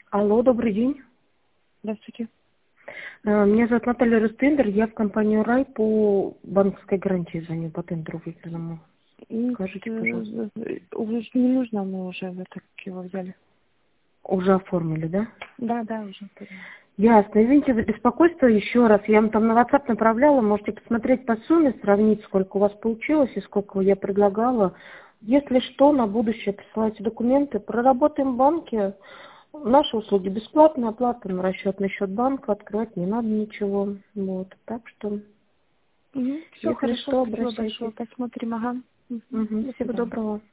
Алло, добрый день. Здравствуйте. Меня зовут Наталья Рустендер, я в компанию «Рай» по банковской гарантии звоню, по тендеру выигранному. Скажите, пожалуйста. Уже не нужно, мы уже так его взяли. Уже оформили, да? Да, уже. Ясно. Извините за беспокойство еще раз. Я вам там на WhatsApp направляла, можете посмотреть по сумме, сравнить, сколько у вас получилось и сколько я предлагала. Если что, на будущее присылайте документы. Проработаем в банке. Наши услуги бесплатные, оплата на расчетный счет банка, открывать не надо ничего. Вот. Так что, Все если хорошо, что, спасибо большое. обращайтесь. Посмотрим, ага. Мгм. До Всего свидания. доброго.